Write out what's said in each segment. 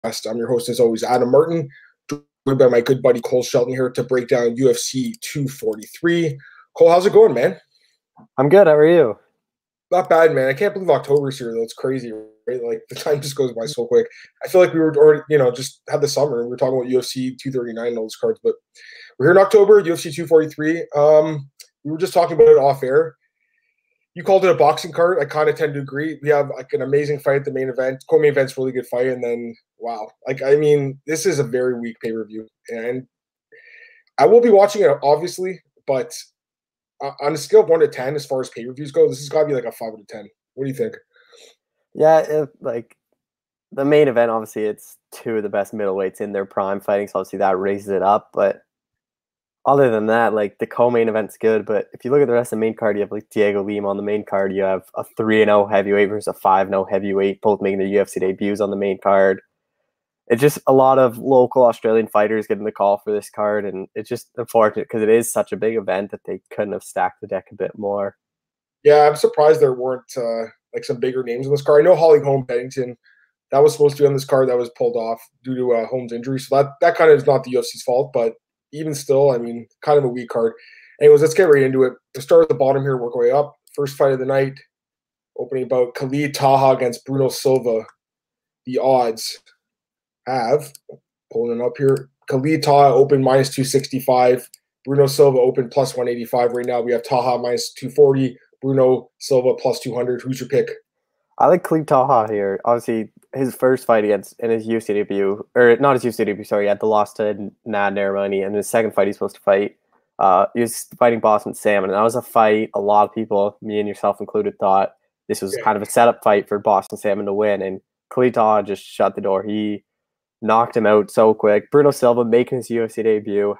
I'm your host, as always, Adam Martin, joined by my good buddy Cole Shelton here to break down UFC 243. Cole, how's it going, man? I'm good. How are you? Not bad, man. I can't believe October's here, though. It's crazy, right? Like, the time just goes by so quick. I feel like we were already, just had the summer and we were talking about UFC 239 and all those cards, but we're here in October, UFC 243. We were just talking about it off air. You called it a boxing card. I kind of tend to agree. We have like an amazing fight at the main event. Co-main event's really good fight, and then wow, this is a very weak pay-per-view, and I will be watching it obviously, but on a scale of 1 to 10, as far as pay-per-views go, this has got to be like a 5 out of 10. What do you think? Yeah, like the main event, obviously, it's two of the best middleweights in their prime fighting, so obviously that raises it up, but other than that, like the co-main event's good, but if you look at the rest of the main card, you have like Diego Lima on the main card. You have a 3-0 heavyweight versus a 5-0 heavyweight, both making their UFC debuts on the main card. It's just a lot of local Australian fighters getting the call for this card, and it's just unfortunate because it is such a big event that they couldn't have stacked the deck a bit more. Yeah, I'm surprised there weren't like some bigger names on this card. I know Holly Holm Bennington, that was supposed to be on this card, that was pulled off due to Holmes' injury, so that kind of is not the UFC's fault, but even still, I mean, kind of a weak card. Anyways, let's get right into it. We'll start at the bottom here, work our way up. First fight of the night, opening bout, Khalid Taha against Bruno Silva. The odds have, pulling it up here, Khalid Taha open minus 265, Bruno Silva open plus 185. Right now we have Taha minus 240, Bruno Silva plus 200. Who's your pick? I like Khalid Taha here. Obviously, his first fight in his UFC debut, or not his UFC debut, sorry, he had the loss to Nad Narimani, and his second fight he's supposed to fight. He was fighting Boston Salmon, and that was a fight a lot of people, me and yourself included, thought this was kind of a setup fight for Boston Salmon to win, and Khalid Taha just shut the door. He knocked him out so quick. Bruno Silva making his UFC debut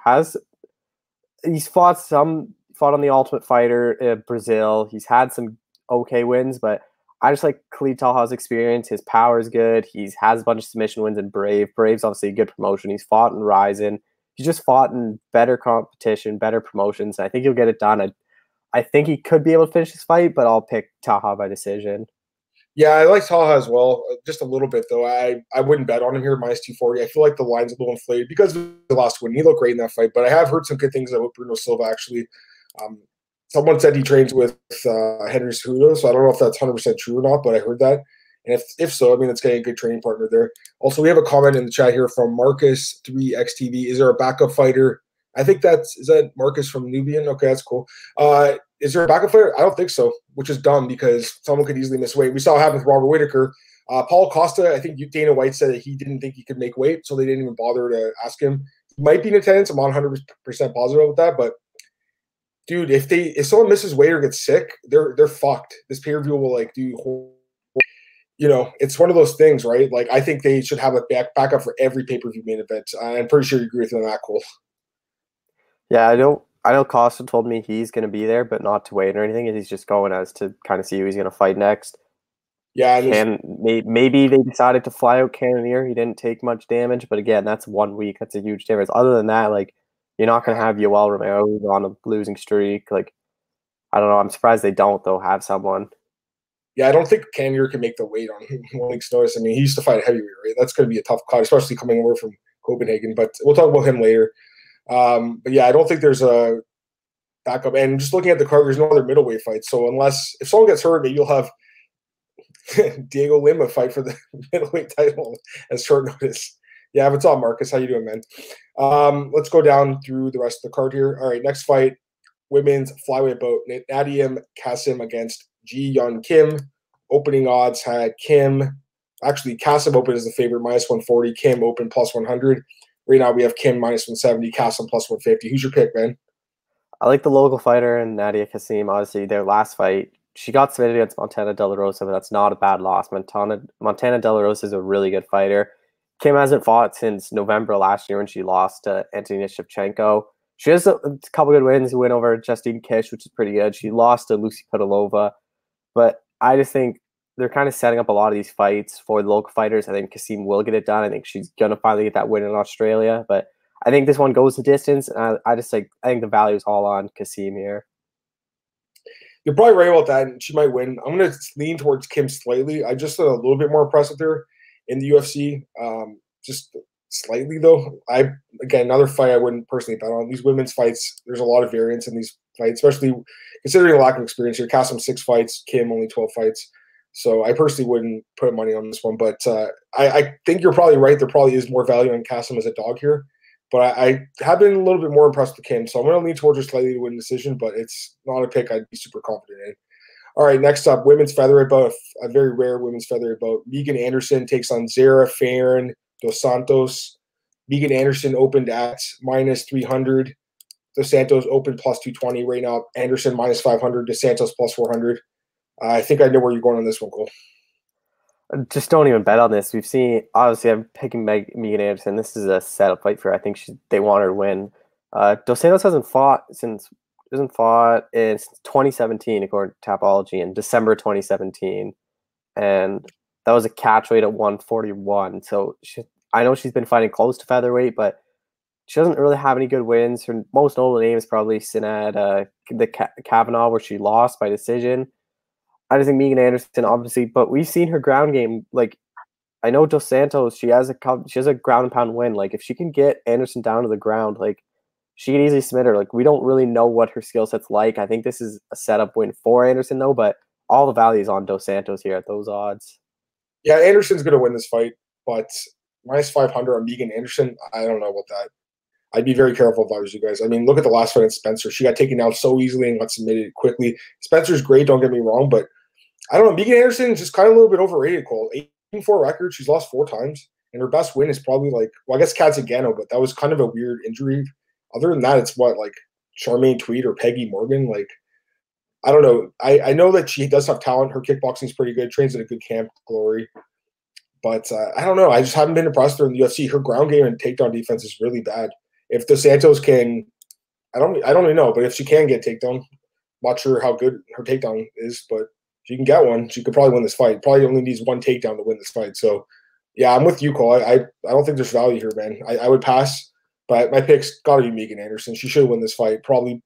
he's fought on the Ultimate Fighter Brazil. He's had some okay wins, but I just like Khalid Taha's experience. His power is good. He has a bunch of submission wins in Brave. Brave's obviously a good promotion. He's fought in Ryzen. He's just fought in better competition, better promotions. I think he'll get it done. I think he could be able to finish this fight, but I'll pick Taha by decision. Yeah, I like Taha as well, just a little bit, though. I wouldn't bet on him here, minus 240. I feel like the line's a little inflated because of the last win. He looked great in that fight, but I have heard some good things about Bruno Silva, actually. Someone said he trains with Henry Cejudo, so I don't know if that's 100% true or not, but I heard that. And if so, I mean, it's getting a good training partner there. Also, we have a comment in the chat here from Marcus3XTV. Is there a backup fighter? I think is that Marcus from Nubian? Okay, that's cool. Is there a backup fighter? I don't think so, which is dumb because someone could easily miss weight. We saw it happen with Robert Whittaker. Paul Costa, I think Dana White said that he didn't think he could make weight, so they didn't even bother to ask him. He might be in attendance. I'm not 100% positive about that, but dude, if someone misses weight or gets sick, they're fucked. This pay-per-view will it's one of those things, right? Like, I think they should have a backup for every pay-per-view main event. I'm pretty sure you agree with me on that, Cole. Yeah, I know Costa told me he's going to be there, but not to wait or anything. He's just going as to kind of see who he's going to fight next. Yeah, and maybe they decided to fly out Cannonier. He didn't take much damage, but again, that's 1 week. That's a huge difference. Other than that, like, you're not going to have Yoel Romero on a losing streak. Like, I don't know. I'm surprised they don't, though, have someone. Yeah, I don't think Cannonier can make the weight on 1 week's notice. I mean, he used to fight heavyweight, right? That's going to be a tough cut, especially coming over from Copenhagen. But we'll talk about him later. But yeah, I don't think there's a backup. And just looking at the card, there's no other middleweight fights. So if someone gets hurt, maybe you'll have Diego Lima fight for the middleweight title as short notice. Yeah, what's up, Marcus? How you doing, man? Let's go down through the rest of the card here. All right, next fight, women's flyweight bout. Nadia Kassem against Ji Yeon Kim. Opening odds had Kassem open as the favorite, minus 140. Kim open plus 100. Right now we have Kim minus 170, Kassem plus 150. Who's your pick, man? I like the local fighter and Nadia Kassem. Obviously, their last fight, she got submitted against Montana De La Rosa, but that's not a bad loss. Montana De La Rosa is a really good fighter. Kim hasn't fought since November last year when she lost to Antonina Shevchenko. She has a couple good wins. A win over Justine Kish, which is pretty good. She lost to Lucy Podolova. But I just think they're kind of setting up a lot of these fights for the local fighters. I think Kassem will get it done. I think she's going to finally get that win in Australia. But I think this one goes the distance. And I think the value is all on Kassem here. You're probably right about that, and she might win. I'm going to lean towards Kim slightly. I just a little bit more impressed with her in the UFC. just slightly though. Again, another fight I wouldn't personally bet on. These women's fights, there's a lot of variance in these fights, especially considering a lack of experience here. Kasem 6 fights, Kim only 12 fights. So I personally wouldn't put money on this one, but I think you're probably right. There probably is more value on Kasem as a dog here, but I have been a little bit more impressed with Kim. So I'm going to lean towards her slightly to win decision, but it's not a pick I'd be super confident in. All right, next up, women's featherweight bout, a very rare women's featherweight bout. Megan Anderson takes on Zara Farron Dos Santos. Megan Anderson opened at minus 300. Dos Santos opened plus 220. Right now, Anderson minus 500. Dos Santos plus 400. I think I know where you're going on this one, Cole. Just don't even bet on this. We've seen, obviously, I'm picking Megan Anderson. This is a setup fight for her. I think they want her to win. Dos Santos hasn't fought in 2017, according to Tapology, in December 2017. And that was a catch weight at 141. So I know she's been fighting close to featherweight, but she doesn't really have any good wins. Her most notable name is probably Sinad Kavanaugh, where she lost by decision. I just think Megan Anderson, obviously, but we've seen her ground game. Like, I know Dos Santos, she has a ground and pound win. Like, if she can get Anderson down to the ground, like, she can easily submit her. Like, we don't really know what her skill set's like. I think this is a setup win for Anderson, though, but all the value is on Dos Santos here at those odds. Yeah, Anderson's going to win this fight, but minus 500 on Megan Anderson, I don't know about that. I'd be very careful if I was you guys. I mean, look at the last fight in Spencer. She got taken down so easily and got submitted quickly. Spencer's great, don't get me wrong, but I don't know. Megan Anderson is just kind of a little bit overrated, Cole. 8-4 record. She's lost 4 times. And her best win is probably like, well, I guess Katzagano, but that was kind of a weird injury. Other than that, it's what, like Charmaine Tweed or Peggy Morgan? Like, I don't know. I know that she does have talent. Her kickboxing is pretty good. Trains at a good camp, Glory. But I don't know. I just haven't been impressed with her in the UFC. Her ground game and takedown defense is really bad. If Dos Santos can, I don't really know, but if she can get takedown, not sure how good her takedown is, but if she can get one, she could probably win this fight. Probably only needs one takedown to win this fight. So, yeah, I'm with you, Cole. I don't think there's value here, man. I would pass, but my pick's got to be Megan Anderson. She should win this fight. Probably,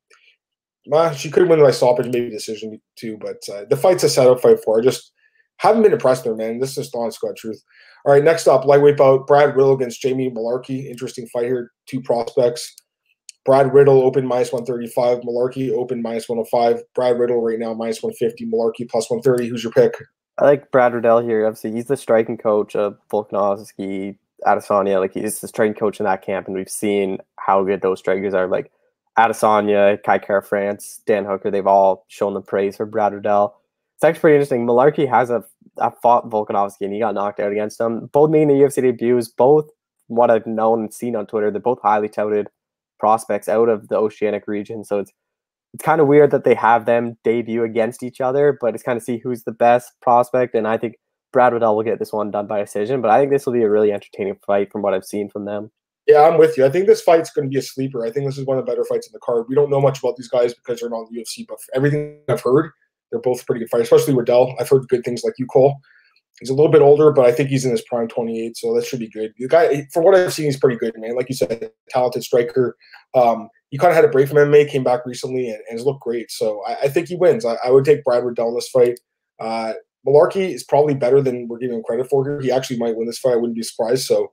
she could win by stoppage, maybe decision too, but the fight's a setup fight for her. Just haven't been impressed there, man. This is just honest God truth. All right, next up, lightweight bout, Brad Riddle against Jamie Mullarkey. Interesting fight here. 2 prospects. Brad Riddle open minus 135. Mullarkey open minus 105. Brad Riddle right now minus 150. Mullarkey plus 130. Who's your pick? I like Brad Riddle here. Obviously, he's the striking coach of Volkanovski, Adesanya. Like, he's the striking coach in that camp, and we've seen how good those strikers are. Like, Adesanya, Kai Kara France, Dan Hooker, they've all shown the praise for Brad Riddle. It's actually pretty interesting. Mullarkey has fought Volkanovski, and he got knocked out against him. Both making the UFC debuts, both what I've known and seen on Twitter, they're both highly touted prospects out of the Oceanic region. So it's kind of weird that they have them debut against each other, but it's kind of see who's the best prospect. And I think Brad Riddle will get this one done by decision, but I think this will be a really entertaining fight from what I've seen from them. Yeah, I'm with you. I think this fight's going to be a sleeper. I think this is one of the better fights in the card. We don't know much about these guys because they're not in the UFC, but everything I've heard, they're both pretty good fighters, especially Riddell. I've heard good things like you, Cole. He's a little bit older, but I think he's in his prime 28, so that should be good. The guy, from what I've seen, he's pretty good, man. Like you said, talented striker. He kind of had a break from MMA, came back recently, and has looked great. So I think he wins. I would take Brad Riddell in this fight. Mullarkey is probably better than we're giving him credit for here. He actually might win this fight. I wouldn't be surprised. So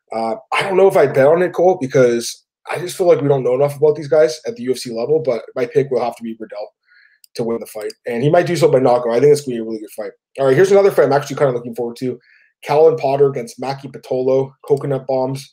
I don't know if I bet on it, Cole, because I just feel like we don't know enough about these guys at the UFC level, but my pick will have to be Riddell to win the fight. And he might do so by knockout. I think it's going to be a really good fight. All right, here's another fight I'm actually kind of looking forward to. Callan Potter against Maki Pitolo. Coconut Bombs.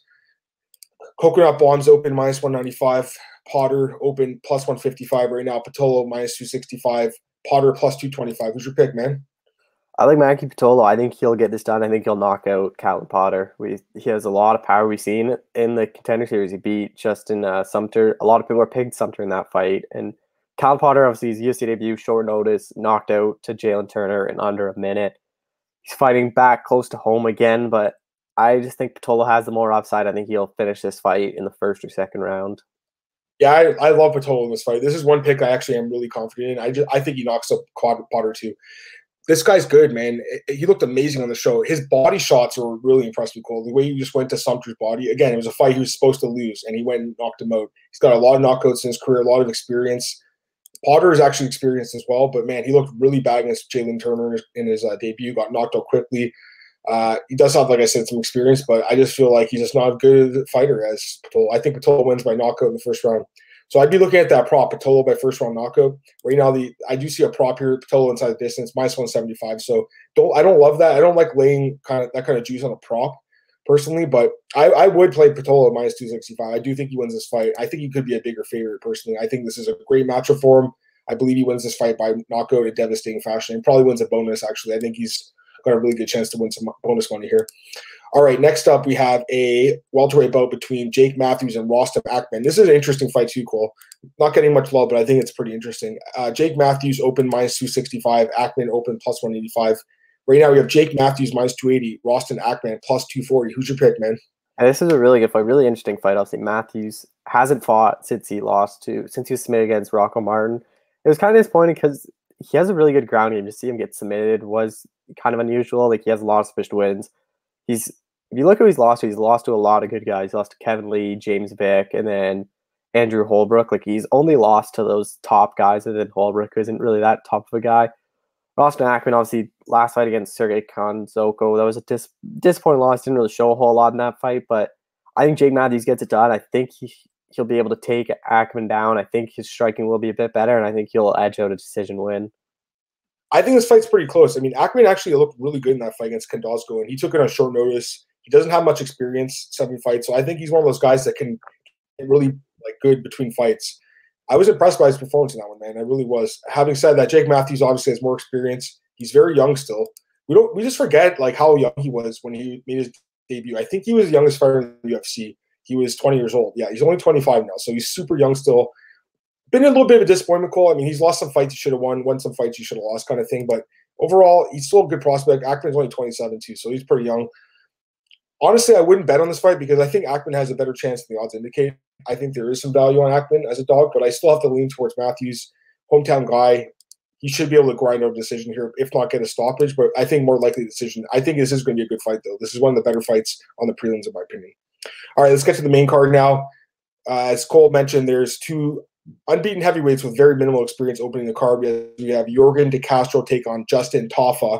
Coconut Bombs open minus 195. Potter open plus 155 right now. Pitolo minus 265. Potter plus 225. Who's your pick, man? I like Maki Pitolo. I think he'll get this done. I think he'll knock out Callan Potter. He has a lot of power. We've seen in the Contender Series. He beat Justin Sumter. A lot of people are picked Sumter in that fight. And Callan Potter, obviously, his UFC debut, short notice, knocked out to Jalen Turner in under a minute. He's fighting back close to home again, but I just think Pitolo has the more upside. I think he'll finish this fight in the first or second round. Yeah, I love Pitolo in this fight. This is one pick I actually am really confident in. I think he knocks up Potter too. This guy's good, man. He looked amazing on the show. His body shots were really impressive, Cole. The way he just went to Sumter's body. Again, it was a fight he was supposed to lose, and he went and knocked him out. He's got a lot of knockouts in his career, a lot of experience. Potter is actually experienced as well, but, man, he looked really bad against Jalen Turner in his debut, got knocked out quickly. He does have, like I said, some experience, but I just feel like he's just not a good fighter as Pitolo. I think Pitolo wins by knockout in the first round. So I'd be looking at that prop, Pitolo by first round knockout. Right now, I do see a prop here, Pitolo inside the distance, minus 175. So I don't love that. I don't like laying that kind of juice on a prop personally, but I would play Pitolo at minus 265. I do think he wins this fight. I think he could be a bigger favorite personally. I think this is a great matchup for him. I believe he wins this fight by knockout in devastating fashion and probably wins a bonus, actually. I think he's got a really good chance to win some bonus money here. All right, next up, we have a welterweight bout between Jake Matthews and Rostem Akman. This is an interesting fight too, Cole. Not getting much love, but I think it's pretty interesting. Jake Matthews open minus 265, Akman open plus 185. Right now, we have Jake Matthews minus 280, Rostem Akman plus 240. Who's your pick, man? And this is a really good fight, really interesting fight. Obviously, Matthews hasn't fought since he was submitted against Rocco Martin. It was kind of disappointing because he has a really good ground game. To see him get submitted was kind of unusual. Like, he has a lot of submission wins. If you look at who he's lost to a lot of good guys. He lost to Kevin Lee, James Vick, and then Andrew Holbrook. Like, he's only lost to those top guys, and then Holbrook, who isn't really that top of a guy. Rostem Akman, obviously, last fight against Sergey Konzoko, that was a disappointing loss. Didn't really show a whole lot in that fight, but I think Jake Matthews gets it done. I think he'll be able to take Akman down. I think his striking will be a bit better, and I think he'll edge out a decision win. I think this fight's pretty close. I mean, Akman actually looked really good in that fight against Kondosko, and he took it on short notice. He doesn't have much experience, 7 fights, so I think he's one of those guys that can get really good between fights. I was impressed by his performance in that one, man. I really was. Having said that, Jake Matthews obviously has more experience. He's very young still. We just forget how young he was when he made his debut. I think he was the youngest fighter in the UFC. He was 20 years old. Yeah, he's only 25 now, so he's super young still. Been a little bit of a disappointment, Cole. I mean, he's lost some fights he should have won some fights he should have lost, kind of thing. But overall, he's still a good prospect. Akman's only 27 too, so he's pretty young. Honestly, I wouldn't bet on this fight because I think Akman has a better chance than the odds indicate. I think there is some value on Akman as a dog, but I still have to lean towards Matthews. Hometown guy. He should be able to grind out a decision here, if not get a stoppage, but I think more likely decision. I think this is going to be a good fight, though. This is one of the better fights on the prelims, in my opinion. All right, let's get to the main card now. As Cole mentioned, there's 2 unbeaten heavyweights with very minimal experience opening the card. We have Yorgan De Castro take on Justin Tafa.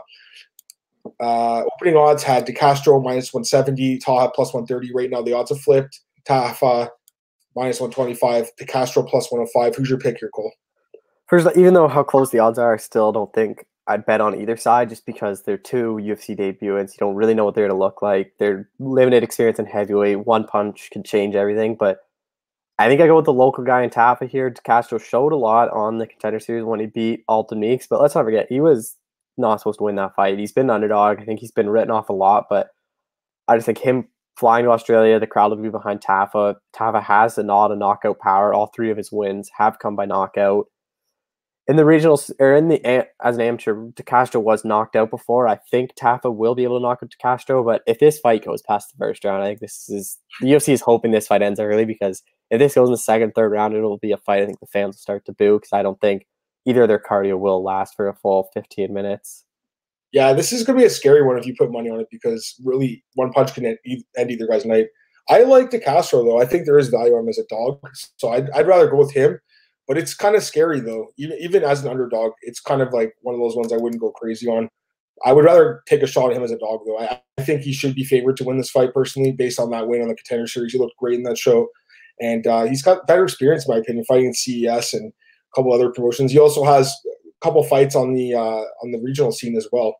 Opening odds had De Castro minus 170, Tafa plus 130. Right now, the odds have flipped. Tafa minus 125, De Castro plus 105. Who's your pick here, Cole? First, even though how close the odds are, I still don't think I'd bet on either side just because they're 2 UFC debutants. You don't really know what they're going to look like. They're limited experience in heavyweight. One punch can change everything, but I think I go with the local guy in Tafa here. De Castro showed a lot on the Contender Series when he beat Alton Meeks, but let's not forget, he was not supposed to win that fight. He's been an underdog. I think he's been written off a lot, but I just think him flying to Australia, the crowd will be behind Tafa. Tafa has a knockout power. All 3 of his wins have come by knockout. In the regionals, or as an amateur, De Castro was knocked out before. I think Tafa will be able to knock out De Castro, but if this fight goes past the first round, I think the UFC is hoping this fight ends early because if this goes in the second, third round, it'll be a fight I think the fans will start to boo because I don't think either of their cardio will last for a full 15 minutes. Yeah, this is going to be a scary one if you put money on it because really one punch can end either guy's night. I like De Castro, though. I think there is value on him as a dog, so I'd rather go with him. But it's kind of scary, though. Even as an underdog, it's kind of like one of those ones I wouldn't go crazy on. I would rather take a shot at him as a dog, though. I think he should be favored to win this fight, personally, based on that win on the Contender Series. He looked great in that show. And he's got better experience, in my opinion, fighting in CES and a couple other promotions. He also has a couple fights on the regional scene as well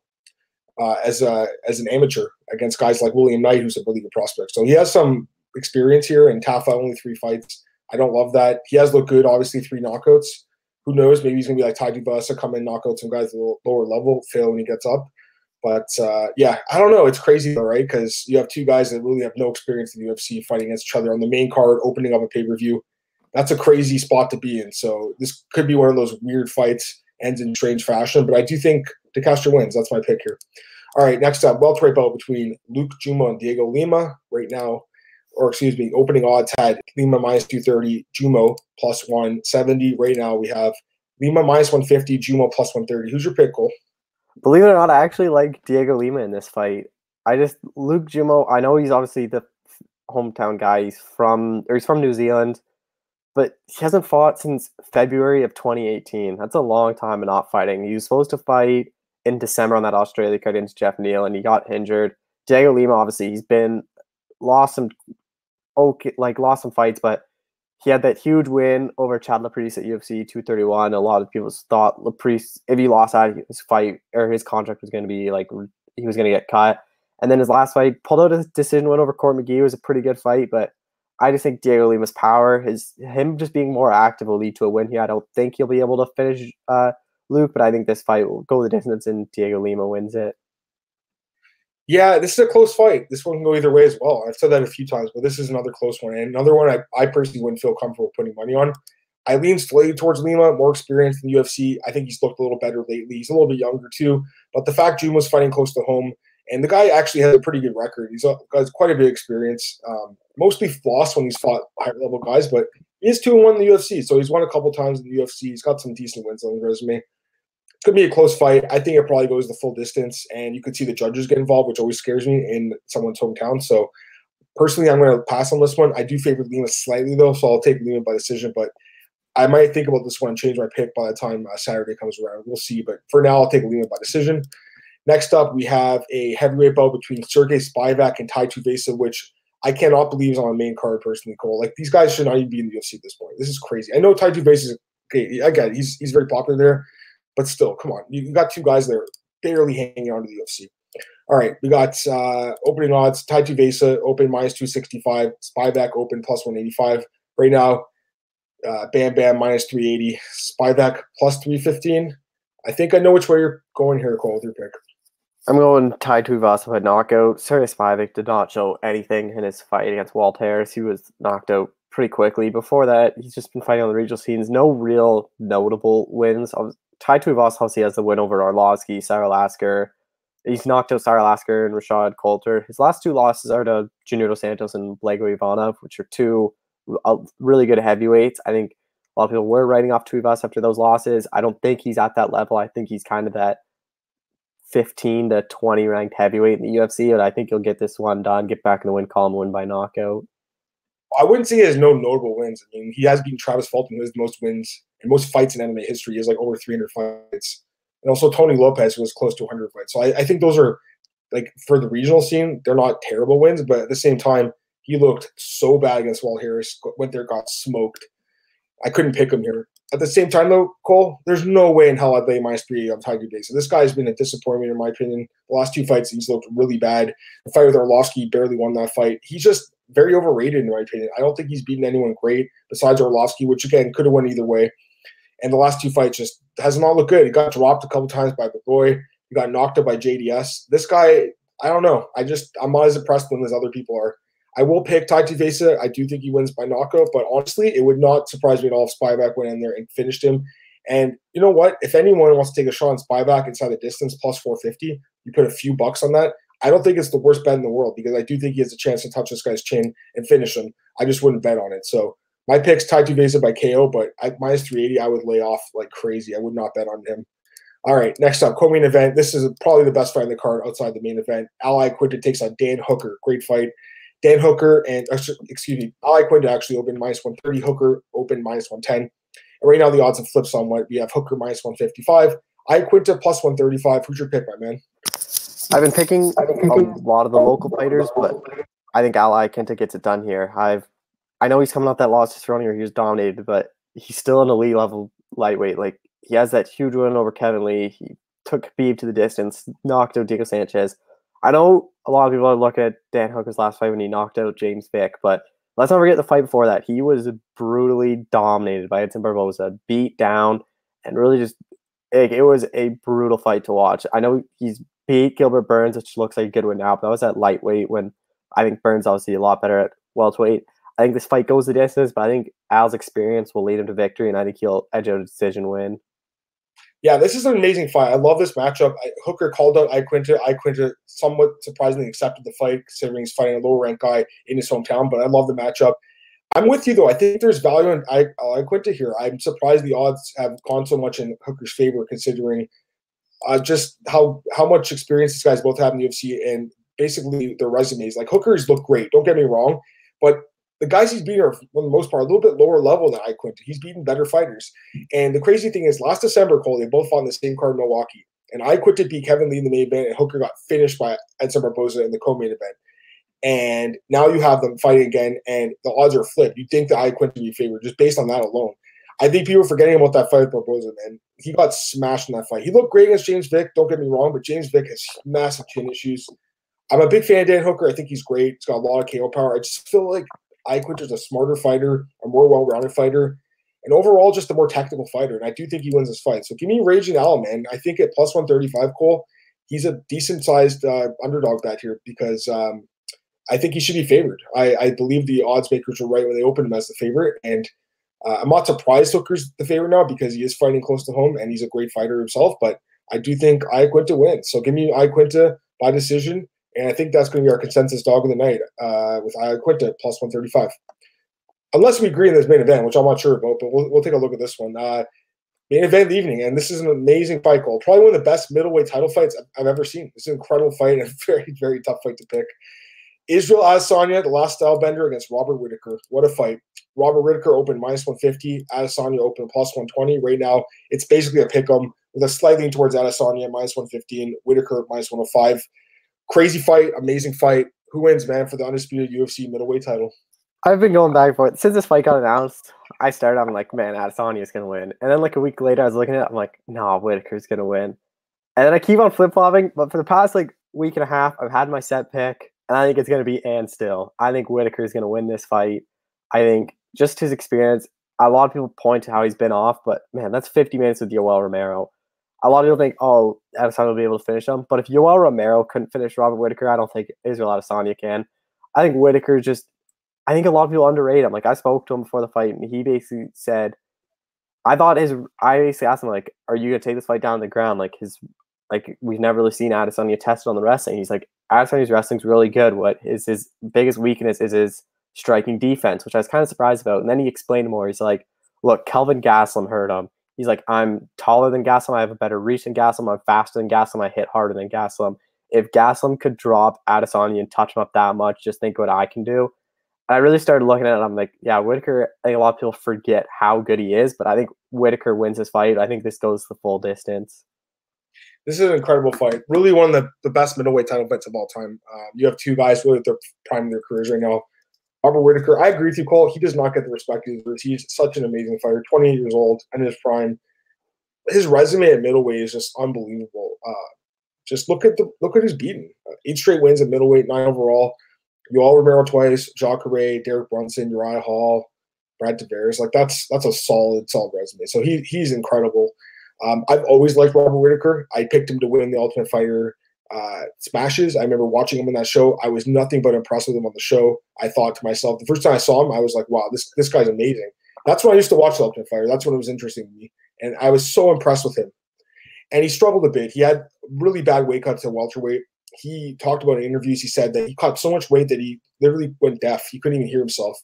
as an amateur against guys like William Knight, who's a really good prospect. So he has some experience here, and Tafa only 3 fights. I don't love that. He has looked good, obviously, 3 knockouts. Who knows? Maybe he's going to be like Tai Tuivasa, come in, knock out some guys at a lower level, fail when he gets up. But, yeah, I don't know. It's crazy, though, right? Because you have 2 guys that really have no experience in the UFC fighting against each other on the main card, opening up a pay-per-view. That's a crazy spot to be in. So this could be one of those weird fights, ends in strange fashion. But I do think De Castro wins. That's my pick here. All right, next up, welterweight bout between Luke Jumo and Diego Lima. Right now, opening odds had Lima minus 230, Jumo plus 170. Right now we have Lima minus 150, Jumo plus 130. Who's your pick, Cole? Believe it or not, I actually like Diego Lima in this fight. Luke Jumo, I know he's obviously the hometown guy. He's from New Zealand, but he hasn't fought since February of 2018. That's a long time of not fighting. He was supposed to fight in December on that Australia card against Jeff Neal, and he got injured. Diego Lima, obviously, he's been lost some fights, but he had that huge win over Chad Laprise at UFC 231. A lot of people thought Laprise, if he lost that, his fight or his contract was going to be like he was going to get cut. And then his last fight, pulled out a decision win over Court McGee. It was a pretty good fight, but I just think Diego Lima's power, him just being more active will lead to a win here. I don't think he'll be able to finish Luke, but I think this fight will go the distance and Diego Lima wins it. Yeah, this is a close fight. This one can go either way as well. I've said that a few times, but this is another close one. And another one I personally wouldn't feel comfortable putting money on. I lean slightly towards Lima, more experienced in the UFC. I think he's looked a little better lately. He's a little bit younger too. But the fact June was fighting close to home, and the guy actually has a pretty good record. He's got quite a bit of experience. Mostly lost when he's fought higher level guys, but he is 2-1 in the UFC. So he's won a couple times in the UFC. He's got some decent wins on his resume. It's going to be a close fight. I think it probably goes the full distance, and you could see the judges get involved, which always scares me in someone's hometown. So personally, I'm going to pass on this one. I do favor Lima slightly, though, so I'll take Lima by decision, but I might think about this one and change my pick by the time Saturday comes around. We'll see, but for now, I'll take Lima by decision. Next up, we have a heavyweight bout between Sergey Spivak and Tai Tuivasa, which I cannot believe is on the main card personally, Cole. Like, these guys should not even be in the UFC at this point. This is crazy. I know Tai Tuivasa is okay. Again, he's very popular there, but still, come on. You got two guys there barely hanging on to the UFC. All right, we got opening odds. Tai Tuivasa open -265, Spivak open +185. Right now, Bam Bam -380, Spivak +315. I think I know which way you're going here, Cole, with your pick. I'm going Tai Tuivasa by knockout. Sergey Spivak did not show anything in his fight against Walt Harris. He was knocked out pretty quickly. Before that, he's just been fighting on the regional scenes. No real notable wins. Tai Tuivasa obviously has the win over Arlovsky, Sarah Lasker. He's knocked out Sarah Lasker and Rashad Coulter. His last two losses are to Junior Dos Santos and Blago Ivanov, which are two really good heavyweights. I think a lot of people were writing off Tuivasa after those losses. I don't think he's at that level. I think he's kind of that 15 to 20 ranked heavyweight in the UFC, and I think he'll get this one done, get back in the win column, win by knockout. I wouldn't say he has no notable wins. I mean, he has beaten Travis Fulton, who has the most wins and most fights in MMA history. He has like over 300 fights. And also Tony Lopez, who was close to 100 fights. So I think those are, like, for the regional scene, they're not terrible wins, but at the same time, he looked so bad against Walt Harris, went there, got smoked. I couldn't pick him here. At the same time, though, Cole, there's no way in hell I'd lay -3 on Tai Tuivasa. This guy's been a disappointment, in my opinion. The last two fights, he's looked really bad. The fight with Arlovsky, barely won that fight. He's just very overrated, in my opinion. I don't think he's beaten anyone great besides Arlovsky, which, again, could have went either way. And the last two fights just has not looked good. He got dropped a couple times by Bagoy. He got knocked out by JDS. This guy, I don't know. I'm not as impressed with him as other people are. I will pick Tai Tuivasa. I do think he wins by knockout, but honestly, it would not surprise me at all if Spivak went in there and finished him. And you know what? If anyone wants to take a shot on Spivak inside the distance, +450, you put a few bucks on that. I don't think it's the worst bet in the world because I do think he has a chance to touch this guy's chin and finish him. I just wouldn't bet on it. So my pick's Tai Tuivasa by KO, but at -380, I would lay off like crazy. I would not bet on him. All right, next up, co-main event. This is probably the best fight in the card outside the main event. Al Iaquinta takes on Dan Hooker. Great fight. Dan Hooker and, Al Iaquinta actually opened -130. Hooker opened -110. And right now the odds have flipped somewhat. We have Hooker -155. Iaquinta +135. Who's your pick, my man? I've been picking a lot of the local fighters, but I think Al Iaquinta gets it done here. I know he's coming off that loss to Cerrone where he was dominated, but he's still an elite level lightweight. Like, he has that huge win over Kevin Lee. He took Khabib to the distance, knocked out Diego Sanchez. I know a lot of people are looking at Dan Hooker's last fight when he knocked out James Vick, but let's not forget the fight before that. He was brutally dominated by Edson Barboza, beat down, and really just it was a brutal fight to watch. I know he's beat Gilbert Burns, which looks like a good win now, but that was at lightweight when I think Burns obviously a lot better at welterweight. I think this fight goes the distance, but I think Al's experience will lead him to victory, and I think he'll edge out a decision win. Yeah, this is an amazing fight. I love this matchup. Hooker called out Iaquinta. Iaquinta somewhat surprisingly accepted the fight, considering he's fighting a lower-ranked guy in his hometown, but I love the matchup. I'm with you, though. I think there's value in Iaquinta here. I'm surprised the odds have gone so much in Hooker's favor, considering just how much experience these guys both have in the UFC and basically their resumes. Like, Hooker's look great, don't get me wrong, but the guys he's beaten are, for the most part, a little bit lower level than Iaquinta. He's beaten better fighters. And the crazy thing is, last December, Cole, they both fought on the same card in Milwaukee. And Iaquinta beat Kevin Lee in the main event, and Hooker got finished by Edson Barboza in the co-main event. And now you have them fighting again, and the odds are flipped. You think that Iaquinta would be favored just based on that alone. I think people are forgetting about that fight with Barboza, man. He got smashed in that fight. He looked great against James Vick, don't get me wrong, but James Vick has massive chin issues. I'm a big fan of Dan Hooker. I think he's great. He's got a lot of KO power. I just feel like Iaquinta is a smarter fighter, a more well-rounded fighter, and overall just a more technical fighter. And I do think he wins this fight. So give me Raging Al, man. I think at plus 135, Cole, he's a decent-sized underdog bet here because I think he should be favored. I believe the odds makers were right when they opened him as the favorite, and I'm not surprised Hooker's the favorite now because he is fighting close to home and he's a great fighter himself, but I do think Iaquinta wins. So give me Iaquinta by decision, and I think that's going to be our consensus dog of the night with Iaquinta plus 135. Unless we agree in this main event, which I'm not sure about, but we'll take a look at this one. Main event of the evening, and this is an amazing fight, Cole. Probably one of the best middleweight title fights I've ever seen. It's an incredible fight and a very, very tough fight to pick. Israel Adesanya, the last style bender, against Robert Whittaker. What a fight. Robert Whittaker opened minus 150. Adesanya opened plus 120. Right now, it's basically a pick 'em with a slight lean towards Adesanya, minus 115. Whittaker, minus 105. Crazy fight. Amazing fight. Who wins, man, for the undisputed UFC middleweight title? I've been going back and forth. Since this fight got announced, I'm like, man, Adesanya's going to win. And then like a week later, I was looking at it. I'm like, nah, Whittaker's going to win. And then I keep on flip-flopping. But for the past like week and a half, I've had my set pick. And I think it's going to be and still. I think Whittaker is going to win this fight. I think just his experience, a lot of people point to how he's been off, but man, that's 50 minutes with Yoel Romero. A lot of people think, oh, Adesanya will be able to finish him. But if Yoel Romero couldn't finish Robert Whittaker, I don't think Israel Adesanya can. I think Whittaker I think a lot of people underrate him. Like I spoke to him before the fight, and he basically said, I basically asked him, like, are you going to take this fight down to the ground? Like we've never really seen Adesanya tested on the wrestling. He's like, Adesanya's wrestling's really good. What is his biggest weakness is his striking defense, which I was kind of surprised about. And then he explained more. He's like, look, Kelvin Gastelum hurt him. He's like, I'm taller than Gastelum. I have a better reach than Gastelum. I'm faster than Gastelum. I hit harder than Gastelum. If Gastelum could drop Adesanya and touch him up that much, just think what I can do. And I really started looking at it. I'm like, yeah, Whittaker, I think a lot of people forget how good he is, but I think Whittaker wins this fight. I think this goes the full distance. This is an incredible fight. Really one of the best middleweight title fights of all time. You have two guys really at their prime of their careers right now. Robert Whittaker, I agree with you, Cole. He does not get the respect he deserves. He's such an amazing fighter, 28 years old, in his prime. His resume at middleweight is just unbelievable. Just look at his beating. 8 straight wins at middleweight, 9 overall. Yoel Romero twice, Jacare, Derek Brunson, Uriah Hall, Brad Tavares. Like that's a solid resume. So he's incredible. I've always liked Robert Whittaker. I picked him to win the Ultimate Fighter Smashes. I remember watching him in that show. I was nothing but impressed with him on the show. I thought to myself, the first time I saw him, I was like, wow, this guy's amazing. That's when I used to watch the Ultimate Fighter. That's when it was interesting to me. And I was so impressed with him. And he struggled a bit. He had really bad weight cuts at welterweight. He talked about in interviews, he said that he cut so much weight that he literally went deaf. He couldn't even hear himself.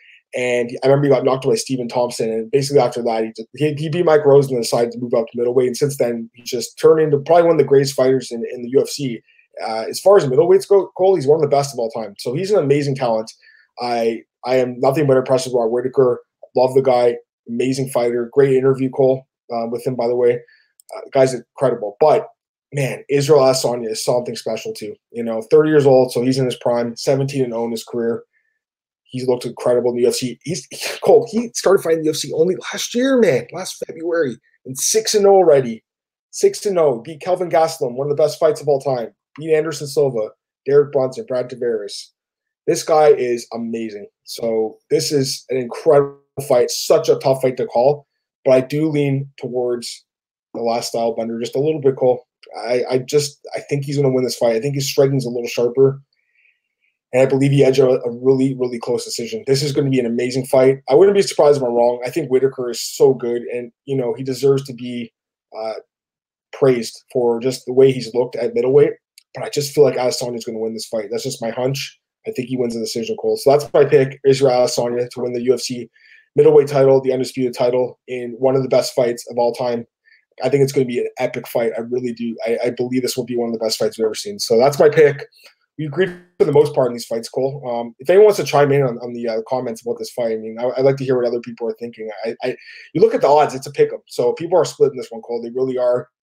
And I remember he got knocked by Stephen Thompson. And basically after that, he beat Mike Rose and decided to move up to middleweight. And since then, he just turned into probably one of the greatest fighters in the UFC. As far as middleweights go, Cole, he's one of the best of all time. So he's an amazing talent. I am nothing but impressed with Robert Whittaker. Love the guy. Amazing fighter. Great interview, Cole, with him, by the way. The guy's incredible. But, man, Israel Adesanya is something special, too. 30 years old, so he's in his prime, 17-0 in his career. He's looked incredible in the UFC. Cole, he started fighting the UFC only last year, man, last February, and 6-0 already. 6-0. Beat Kelvin Gastelum, one of the best fights of all time. Beat Anderson Silva, Derek Brunson, Brad Tavares. This guy is amazing. So this is an incredible fight. Such a tough fight to call, but I do lean towards the last style bender just a little bit, Cole. I think he's going to win this fight. I think his striking is a little sharper. And I believe he edged a really, really close decision. This is going to be an amazing fight. I wouldn't be surprised if I'm wrong. I think Whittaker is so good, and he deserves to be praised for just the way he's looked at middleweight. But I just feel like Adesanya is going to win this fight. That's just my hunch. I think he wins the decision, Cole. So that's my pick, Israel Adesanya, to win the UFC middleweight title, the undisputed title, in one of the best fights of all time. I think it's going to be an epic fight. I really do. I believe this will be one of the best fights we've ever seen. So that's my pick. We agreed for the most part in these fights, Cole. If anyone wants to chime in on the comments about this fight, I mean, I'd like to hear what other people are thinking. You look at the odds; it's a pick 'em. So people are splitting this one, Cole. They really are.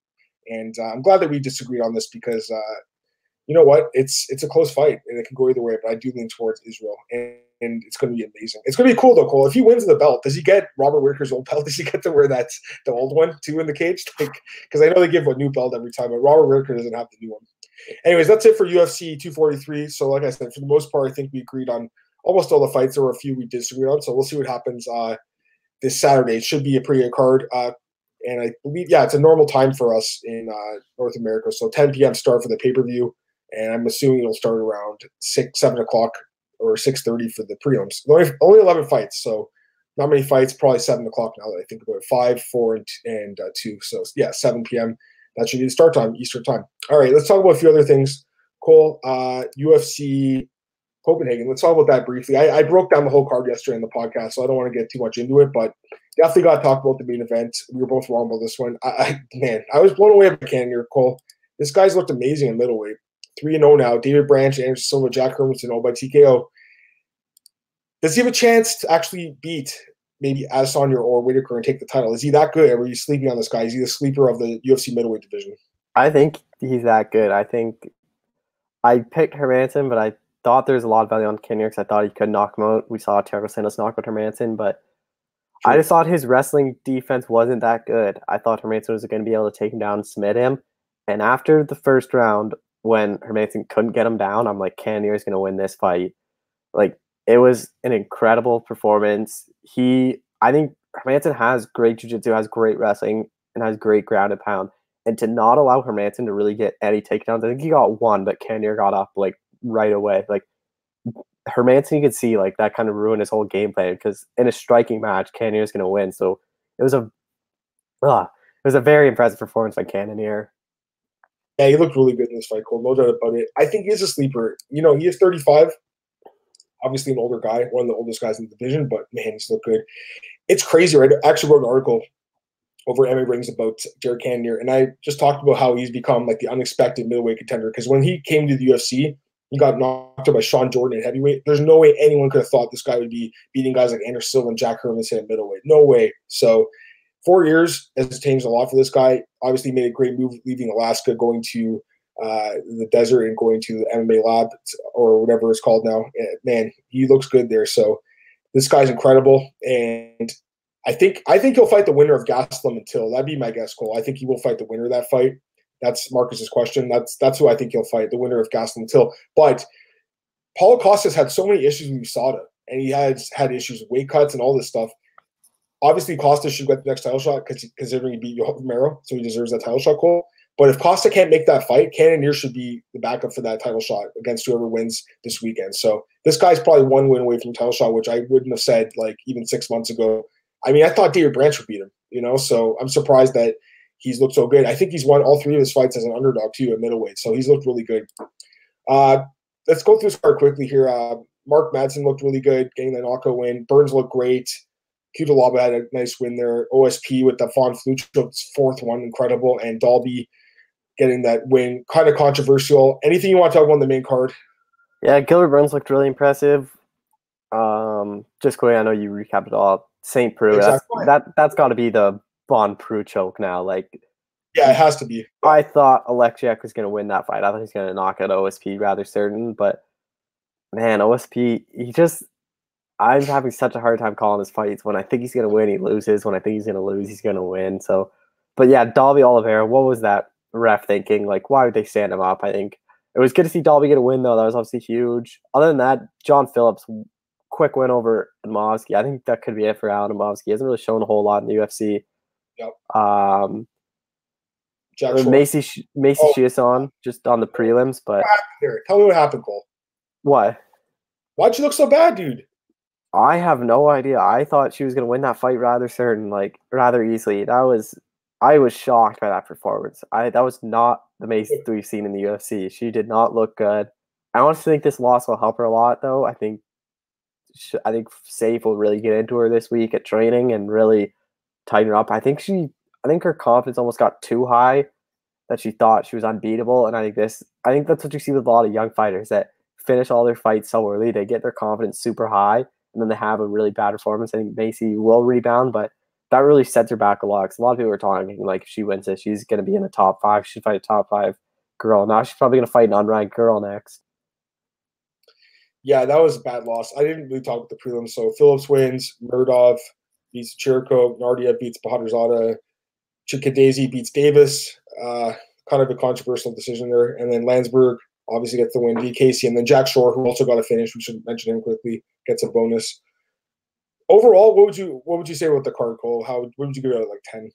And I'm glad that we disagreed on this because you know what? It's a close fight and it can go either way, but I do lean towards Israel. And it's going to be amazing. It's going to be cool though, Cole. If he wins the belt, does he get Robert Whitaker's old belt? Does he get to wear the old one too in the cage? Because I know they give a new belt every time, but Robert Whitaker doesn't have the new one. Anyways, that's it for UFC 243. So like I said, for the most part, I think we agreed on almost all the fights. There were a few we disagreed on, so we'll see what happens this Saturday. It should be a pretty good card. And I believe, it's a normal time for us in North America. So 10 p.m. start for the pay-per-view. And I'm assuming it'll start around 7 o'clock or 6:30 for the prelims. Only 11 fights, so not many fights. Probably 7 o'clock now that I think about it. 5, 4, and 2. So 7 p.m. That should be the start time, Eastern time. All right, let's talk about a few other things. Cole, UFC Copenhagen. Let's talk about that briefly. I broke down the whole card yesterday in the podcast, so I don't want to get too much into it, but definitely got to talk about the main event. We were both wrong about this one. I was blown away by Cannonier, Cole. This guy's looked amazing in middleweight. 3-0 now. David Branch, Anderson Silva, Jack Hermanson, by TKO. Does he have a chance to actually beat maybe Adesanya or Whitaker and take the title? Is he that good? Or are you sleeping on this guy? Is he the sleeper of the UFC middleweight division? I think he's that good. I think I picked Hermanson, but I thought there was a lot of value on Cannonier because I thought he could knock him out. We saw Thiago Santos knock out Hermanson, but I just thought his wrestling defense wasn't that good. I thought Hermanson was going to be able to take him down and submit him. And after the first round, when Hermanson couldn't get him down, I'm like, Cannonier is going to win this fight. Like, it was an incredible performance. I think Hermanson has great jiu-jitsu, has great wrestling, and has great ground and pound. And to not allow Hermanson to really get any takedowns, I think he got one, but Cannonier got up like right away. Like, Hermanson, you could see like that kind of ruined his whole game plan because in a striking match, Cannonier is going to win. So it was a very impressive performance by Cannonier. Yeah, he looked really good in this fight, Cole. No doubt about it. I think he is a sleeper. He is 35. Obviously an older guy, one of the oldest guys in the division, but man, he's looked good. It's crazy, right? I actually wrote an article over MMA Rings about Jared Cannonier, and I just talked about how he's become like the unexpected middleweight contender because when he came to the UFC, he got knocked out by Sean Jordan at heavyweight. There's no way anyone could have thought this guy would be beating guys like Anderson Silva and Jack Hermanson at middleweight. No way. So 4 years has changed a lot for this guy. Obviously made a great move leaving Alaska, going to the desert and going to the MMA lab or whatever it's called now. Man, he looks good there. So this guy's incredible. And I think he'll fight the winner of Gastelum and Till. That'd be my guess, Cole. I think he will fight the winner of that fight. That's Marcus's question. That's who I think he'll fight, the winner of Gastelum and Till. But Paulo Costa's had so many issues with USADA, and he has had issues with weight cuts and all this stuff. Obviously, Costa should get the next title shot considering he beat Romero, so he deserves that title shot, Cole. But if Costa can't make that fight, Cannonier should be the backup for that title shot against whoever wins this weekend. So this guy's probably one win away from the title shot, which I wouldn't have said like even 6 months ago. I mean, I thought David Branch would beat him, so I'm surprised that he's looked so good. I think he's won all 3 of his fights as an underdog too at middleweight, so he's looked really good. Let's go through this card quickly here. Mark Madsen looked really good, getting the knockout win. Burns looked great. Cutelaba had a nice win there. OSP with the Von Fluch's 4th one, incredible. And Dalby getting that win, kind of controversial. Anything you want to talk about on the main card? Yeah, Gilbert Burns looked really impressive. Just quickly, I know you recapped it all. St. Preux, exactly. That's got to be the Von Preux choke now. Like, yeah, it has to be. I thought Alexiak was going to win that fight. I thought he was going to knock out OSP, rather certain. But man, OSP, I'm having such a hard time calling his fights. When I think he's going to win, he loses. When I think he's going to lose, he's going to win. So, but yeah, Dalby Oliveira, what was that ref thinking? Like, why would they stand him up? I think it was good to see Dalby get a win, though. That was obviously huge. Other than that, John Phillips, quick win over Adamowski. I think that could be it for Adamowski. He hasn't really shown a whole lot in the UFC. Yep. Macy Chiasson just on the prelims, but what happened there? Tell me what happened, Cole. What? Why'd you look so bad, dude? I have no idea. I thought she was going to win that fight rather easily. I was shocked by that performance. That was not the Macy we've seen in the UFC. She did not look good. I honestly think this loss will help her a lot, though. I think Safe will really get into her this week at training and really tighten her up. I think her confidence almost got too high that she thought she was unbeatable. And I think that's what you see with a lot of young fighters that finish all their fights so early. They get their confidence super high and then they have a really bad performance. I think Macy will rebound, but that really sets her back a lot. 'Cause a lot of people are talking like if she wins it, she's going to be in the top 5. She'd fight a top 5 girl. Now she's probably going to fight an unranked girl next. Yeah, that was a bad loss. I didn't really talk about the prelims. So Phillips wins, Murdov beats Chirico, Nardia beats Bahadurzada, Chikadze beats Davis. Kind of a controversial decision there. And then Landsberg obviously gets the win, DKC, and then Jack Shore, who also got a finish, we should mention him quickly, gets a bonus. Overall, what would you say about the card, Cole? What would you give it out of like 10?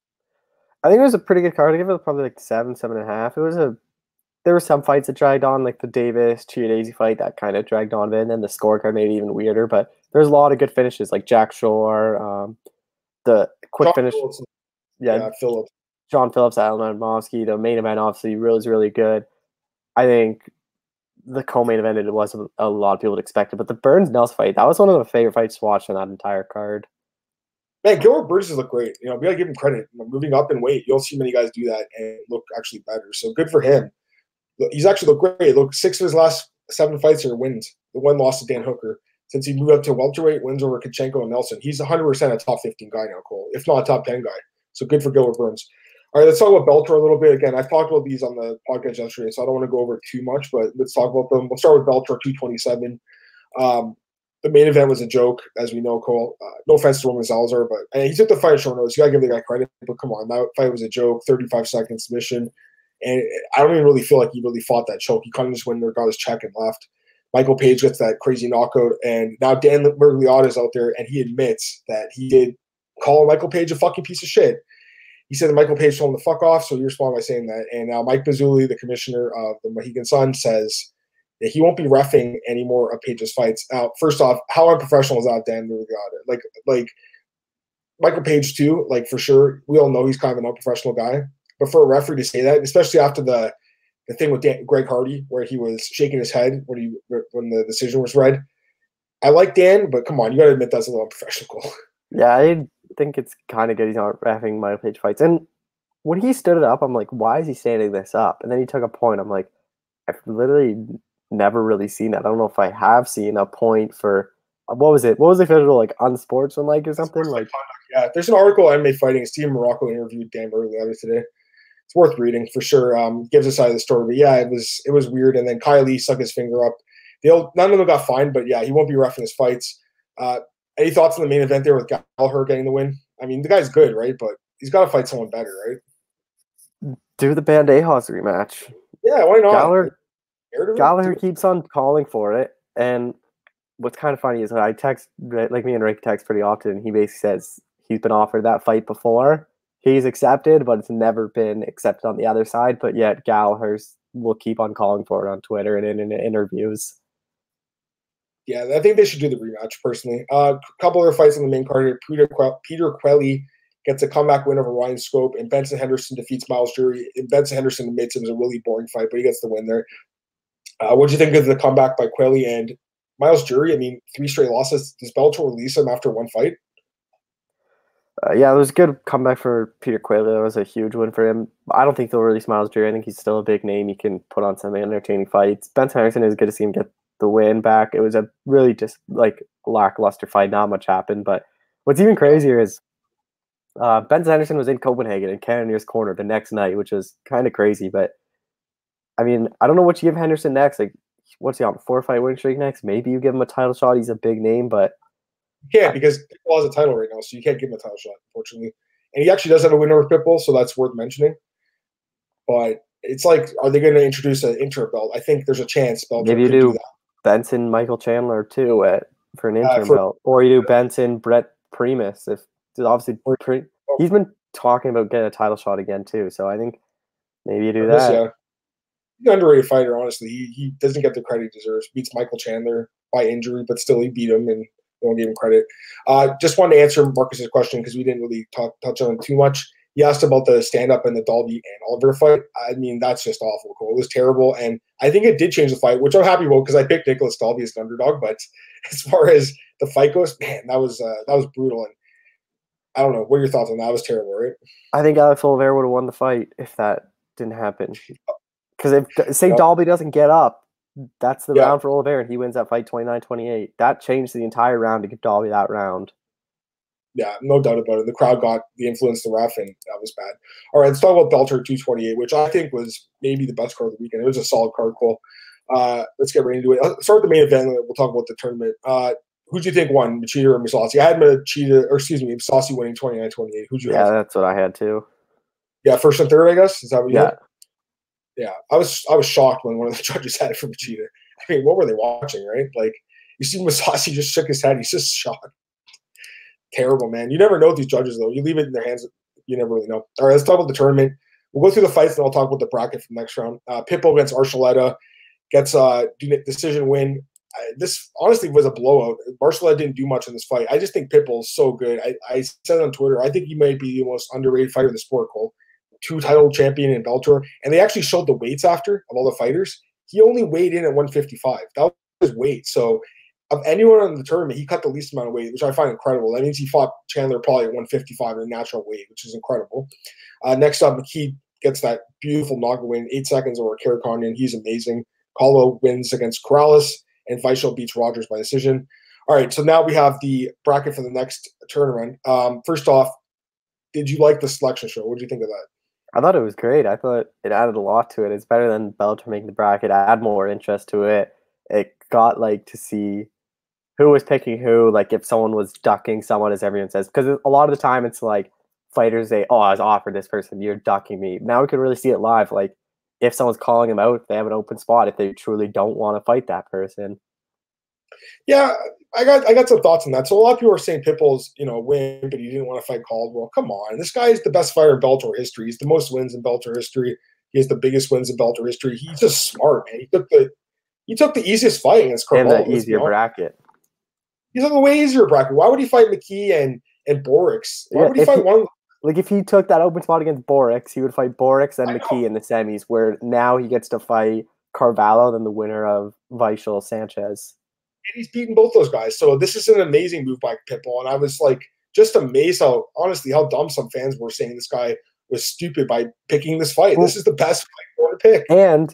I think it was a pretty good card. I give it probably like 7, 7.5. There were some fights that dragged on, like the Davis Chikadze fight that kind of dragged on a bit, and then the scorecard made it even weirder. But there's a lot of good finishes, like Jack Shore, the quick John finish. Phillips. Yeah, Phillips. John Phillips, Alan Adamowski. The main event obviously was really good. I think the co-main event it wasn't a lot of people would expect it, but the Burns-Nelson fight, that was one of my favorite fights to watch on that entire card. Man, Gilbert Burns look great. We gotta give him credit. Moving up in weight, you don't see many guys do that and look actually better. So good for him. He's actually looked great. Look, 6 of his last 7 fights are wins. The one loss to Dan Hooker. Since he moved up to welterweight, wins over Kachenko and Nelson. He's 100% a top 15 guy now, Cole, if not a top 10 guy. So good for Gilbert Burns. All right, let's talk about Bellator a little bit. Again, I talked about these on the podcast yesterday, so I don't want to go over too much, but let's talk about them. We'll start with Bellator 227. The main event was a joke, as we know, Cole. No offense to Roman Salazar, but he took the fight at short notice. You got to give the guy credit, but come on. That fight was a joke, 35-second submission. And I don't even really feel like he really fought that choke. He kind of just went there, got his check, and left. Michael Page gets that crazy knockout, and now Dan Miragliotta is out there, and he admits that he did call Michael Page a fucking piece of shit. He said that Michael Page told him to fuck off, so he responded by saying that. And now Mike Mazzulli, the commissioner of the Mohegan Sun, says that he won't be reffing any more of Page's fights. Now, first off, how unprofessional is that, Dan Miragliotta? Like Michael Page too, like for sure. We all know he's kind of an unprofessional guy. But for a referee to say that, especially after the thing with Greg Hardy, where he was shaking his head when the decision was read, I like Dan, but come on, you got to admit that's a little unprofessional. Yeah, I think it's kind of good he's not reffing Michael Page fights. And when he stood it up, I'm like, why is he standing this up? And then he took a point. I'm like, I've literally never really seen that. I don't know if I have seen a point for what was it? What was the official like unsportsmanlike or something? Like, yeah, there's an article on MMA Fighting. Steve Morocco interviewed Dan Miragliotta today. It's worth reading for sure. Gives a side of the story, but yeah, it was weird. And then Kyle Lee stuck his finger up. None of them got fined, but yeah, he won't be reffing his fights. Any thoughts on the main event there with Gallagher getting the win? I mean, the guy's good, right? But he's got to fight someone better, right? Do the Bandejas rematch. Yeah, why not? Gallagher keeps on calling for it, and what's kind of funny is I text, like me and Rick text pretty often, and he basically says he's been offered that fight before. He's accepted, but it's never been accepted on the other side. But yet Gallagher's will keep on calling for it on Twitter and in interviews. Yeah, I think they should do the rematch, personally. A couple other fights on the main card here. Peter Quelly gets a comeback win over Ryan Scope, and Benson Henderson defeats Miles Jury. And Benson Henderson admits it was a really boring fight, but he gets the win there. What do you think of the comeback by Quelly and Miles Jury? I mean, 3 straight losses. Does Bellator release him after one fight? Yeah, it was a good comeback for Peter Quelly. That was a huge win for him. I don't think they'll release Miles Jury. I think he's still a big name. He can put on some entertaining fights. Benson Henderson is good to see him get the win back. It was a really just like lackluster fight. Not much happened. But what's even crazier is Benson Henderson was in Copenhagen in Cannonier's corner the next night, which is kind of crazy. But I mean, I don't know what you give Henderson next. Like, what's he on? 4-fight win streak next? Maybe you give him a title shot. He's a big name, but you can't because Pitbull has a title right now, so you can't give him a title shot, unfortunately. And he actually does have a win over Pitbull, so that's worth mentioning. But it's like, are they going to introduce an interim belt? I think there's a chance Bellator maybe you could do that. Benson, Michael Chandler too for an interim belt, or you do Benson, Brett Primus. If obviously he's been talking about getting a title shot again too, so I think maybe you do that. Yeah. He's an underrated fighter, honestly. He doesn't get the credit he deserves. Beats Michael Chandler by injury, but still he beat him and won't give him credit. Just wanted to answer Marcus's question because we didn't really touch on it too much. He asked about the stand-up in the Dalby and Oliver fight. I mean, that's just awful, Cole. It was terrible, and I think it did change the fight, which I'm happy about because I picked Nicholas Dalby as an underdog. But as far as the fight goes, man, that was brutal. And I don't know. What are your thoughts on that? It was terrible, right? I think Alex Oliveira would have won the fight if that didn't happen. Because if, say, Dalby doesn't get up, that's the round for Oliveira, and he wins that fight 29-28. That changed the entire round to give Dalby that round. Yeah, no doubt about it. The crowd got the influence the ref, and that was bad. All right, let's talk about Belter 228, which I think was maybe the best card of the weekend. It was a solid card, Cole. Let's get right into it. I'll start the main event, and we'll talk about the tournament. Who do you think won, Machida or Mousasi? I had Mousasi winning 29-28. Who'd you have? Yeah, that's what I had too. Yeah, first and third, I guess. Is that what you had? Yeah. I was shocked when one of the judges had it for Machida. I mean, what were they watching, right? Like, you see Mousasi just shook his head. He's just shocked. Terrible, man. You never know with these judges, though. You leave it in their hands. You never really know. All right, let's talk about the tournament. We'll go through the fights, and I'll talk about the bracket from next round. Pitbull against Archuleta gets a decision win. This honestly was a blowout. Archuleta didn't do much in this fight. I just think Pitbull is so good. I said on Twitter, I think he might be the most underrated fighter in the sport, Cole. 2-title champion in Bellator. And they actually showed the weights after of all the fighters. He only weighed in at 155. That was his weight. So of anyone in the tournament, he cut the least amount of weight, which I find incredible. That means he fought Chandler probably at 155 in a natural weight, which is incredible. Next up, McKee gets that beautiful knockout win, 8 seconds over Karakonian. He's amazing. Caldwell wins against Corrales, and Weichel beats Rogers by decision. All right, so now we have the bracket for the next tournament. First off, did you like the selection show? What did you think of that? I thought it was great. I thought it added a lot to it. It's better than Bellator making the bracket. I had more interest to it. It got to see who was picking who, if someone was ducking someone, as everyone says. Because a lot of the time it's fighters say, oh, I was offered this person, you're ducking me. Now we can really see it live. If someone's calling them out, they have an open spot if they truly don't want to fight that person. Yeah, I got some thoughts on that. So a lot of people are saying Pitbull's, win, but he didn't want to fight Caldwell. Come on. This guy is the best fighter in Bellator history. He's the most wins in Bellator history. He has the biggest wins in Bellator history. He's just smart, man. He took the easiest fight against Caldwell. And the easier bracket. He's on the way easier bracket. Why would he fight McKee and Borix? Why would he fight one of them? If he took that open spot against Borix, he would fight Borix and McKee in the semis, where now he gets to fight Carvalho, then the winner of Weichel Sanchez. And he's beaten both those guys. So this is an amazing move by Pitbull. And I was just amazed how dumb some fans were saying this guy was stupid by picking this fight. This is the best fight for to pick. And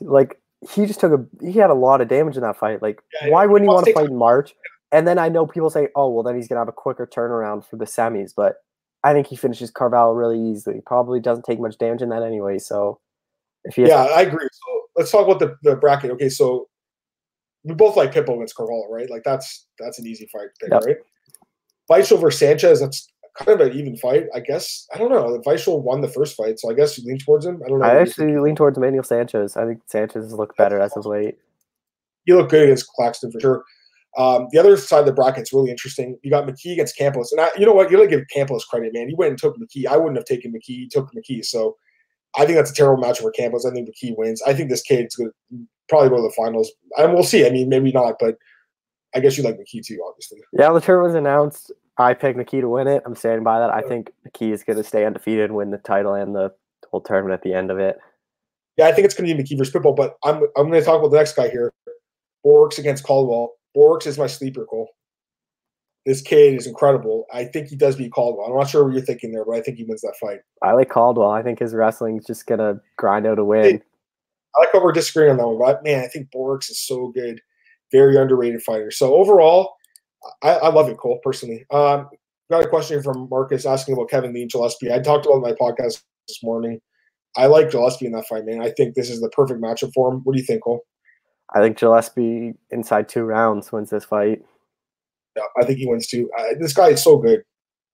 he had a lot of damage in that fight. Why wouldn't he want to fight in March? And then I know people say, oh, well, then he's going to have a quicker turnaround for the semis. But I think he finishes Carvalho really easily. Probably doesn't take much damage in that anyway. So I agree. So let's talk about the bracket. Okay, so we both like Pitbull against Carvalho, right? That's an easy fight to pick, right? Weichel versus Sanchez, that's kind of an even fight, I guess. I don't know. Weichel won the first fight, so I guess you lean towards him. I don't know. I actually lean towards Emmanuel Sanchez. I think Sanchez has looked better as of late. He looked good against Claxton for sure. The other side of the bracket's really interesting. You got McKee against Campos. And you know what? You're going to give Campos credit, man. He went and took McKee. I wouldn't have taken McKee. He took McKee. So I think that's a terrible match for Campos. I think McKee wins. I think this kid's going to probably go to the finals. And we'll see. I mean, maybe not, but I guess you like McKee too, obviously. Yeah, the tournament was announced. I picked McKee to win it. I'm standing by that. I think McKee is going to stay undefeated and win the title and the whole tournament at the end of it. Yeah, I think it's going to be McKee versus Pitbull, but I'm going to talk about the next guy here. Borix against Caldwell. Borix is my sleeper, Cole. This kid is incredible. I think he does beat Caldwell. I'm not sure what you're thinking there, but I think he wins that fight. I like Caldwell. I think his wrestling is just going to grind out a win. I like how we're disagreeing on that one, but man, I think Borix is so good. Very underrated fighter. So overall, I love it, Cole, personally. Got a question from Marcus asking about Kevin Lee and Gillespie. I talked about it in my podcast this morning. I like Gillespie in that fight, man. I think this is the perfect matchup for him. What do you think, Cole? I think Gillespie inside 2 rounds wins this fight. Yeah, I think he wins too. This guy is so good.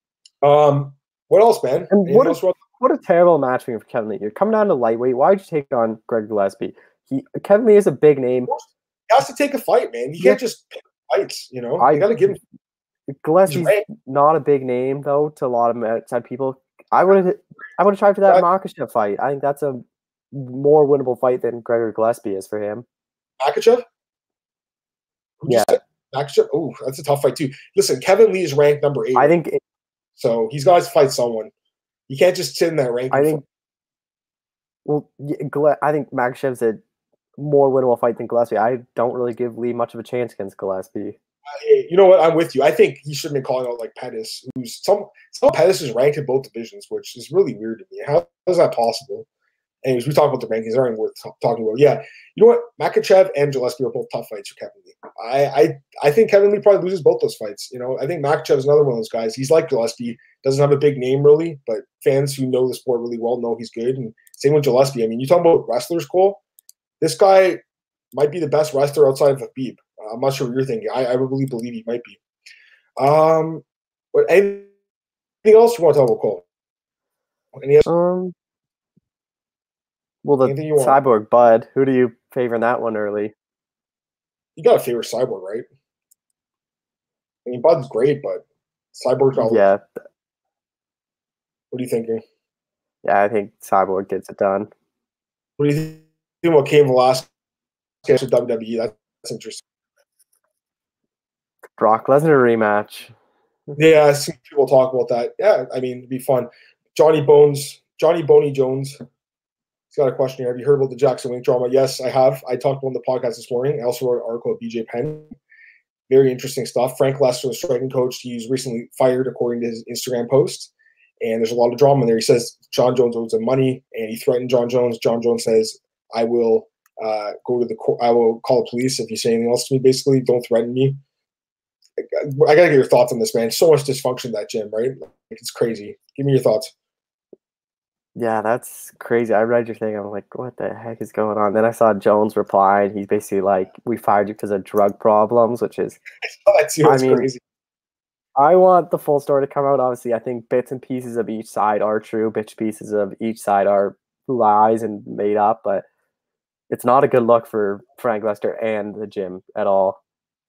What else, man? And what a terrible match for Kevin Lee. You're coming down to lightweight. Why'd you take on Greg Gillespie? Kevin Lee is a big name. He has to take a fight, man. He can't just pick fights, you got to give him. Gillespie's not a big name, though, to a lot of outside people. I would have tried for that Makhachev fight. I think that's a more winnable fight than Gregor Gillespie is for him. Makhachev? Yeah. Makhachev? Oh, that's a tough fight, too. Listen, Kevin Lee is ranked number 8. I think so he's got to fight someone. You can't just sit in that ranking. I think Makhachev's a more winnable fight than Gillespie. I don't really give Lee much of a chance against Gillespie. You know what? I'm with you. I think he shouldn't be calling out like Pettis, who's some Pettis is ranked in both divisions, which is really weird to me. How is that possible? Anyways, we talked about the rankings. They're not even worth talking about. Yeah, you know what? Makachev and Gillespie are both tough fights for Kevin Lee. I think Kevin Lee probably loses both those fights. You know, I think Makachev is another one of those guys. He's like Gillespie, doesn't have a big name really, but fans who know the sport really well know he's good. And same with Gillespie. I mean, you talk about wrestlers, Cole. This guy might be the best wrestler outside of Khabib. I'm not sure what you're thinking. I really believe he might be. But anything else you want to talk about, Cole? Well, the Cyborg Bud. Who do you favor in that one early? You got to favor Cyborg, right? I mean, Bud's great, but Cyborg's all. Yeah. What are you thinking? Yeah, I think Cyborg gets it done. What do you think about Cain Velasquez with WWE? That's interesting. Brock Lesnar rematch. Yeah, I see people talk about that. Yeah, I mean, it'd be fun. Johnny Boney Jones. He's got a question here. Have you heard about the Jackson Wink drama? Yes, I have. I talked about on the podcast this morning. I also wrote an article at BJ Penn. Very interesting stuff. Frank Lester, the striking coach, he's recently fired according to his Instagram post. And there's a lot of drama in there. He says John Jones owes him money, and he threatened John Jones. John Jones says, I will go to the court. I will call the police if you say anything else to me, basically. Don't threaten me. I got to get your thoughts on this, man. So much dysfunction in that gym, right? Like, it's crazy. Give me your thoughts. Yeah, that's crazy. I read your thing. I'm like, what the heck is going on? Then I saw Jones reply, and he's basically like, we fired you because of drug problems, which is, crazy. I want the full story to come out. Obviously, I think bits and pieces of each side are true. Bits and pieces of each side are lies and made up, but it's not a good look for Frank Lester and the gym at all.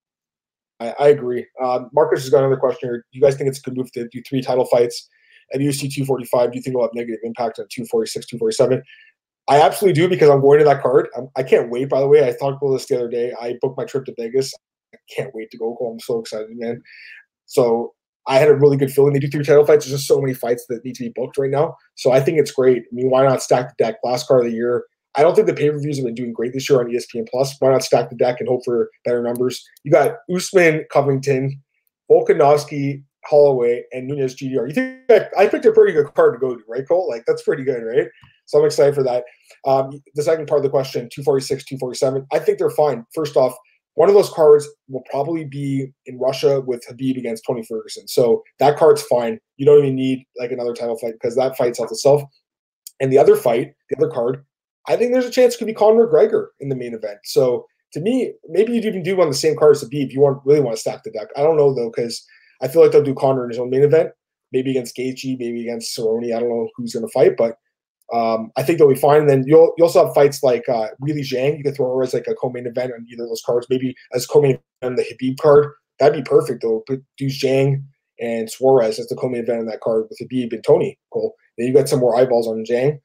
I agree. Marcus has got another question here. Do you guys think it's a good move to do 3 title fights at UFC 245? Do you think it'll have negative impact on 246, 247? I absolutely do, because I'm going to that card. I can't wait, by the way. I talked about this the other day. I booked my trip to Vegas. I can't wait to go. I'm so excited, man. So I had a really good feeling. They do 3 title fights. There's just so many fights that need to be booked right now. So I think it's great. I mean, why not stack the deck? Last card of the year. I don't think the pay-per-views have been doing great this year on ESPN+. Why not stack the deck and hope for better numbers? You got Usman, Covington, Volkanovski, Holloway, and Nunes GDR. You think I picked a pretty good card to go to, right, Cole? Like, that's pretty good, right? So I'm excited for that. The second part of the question, 246, 247, I think they're fine. First off, one of those cards will probably be in Russia with Khabib against Tony Ferguson. So that card's fine. You don't even need like another title fight, because that fight sells itself. And the other fight, the other card, I think there's a chance it could be Conor McGregor in the main event. So to me, maybe you'd even do on the same card as Khabib if you really want to stack the deck. I don't know, though, because I feel like they'll do Conor in his own main event, maybe against Gaethje, maybe against Cerrone. I don't know who's going to fight, but I think they'll be fine. And then you also have fights like Weili Zhang. You could throw her as like a co-main event on either of those cards, maybe as co-main event on the Khabib card. That'd be perfect, though. Put Zhang and Suarez as the co-main event on that card with Khabib and Tony. Cool. Then you got some more eyeballs on Zhang.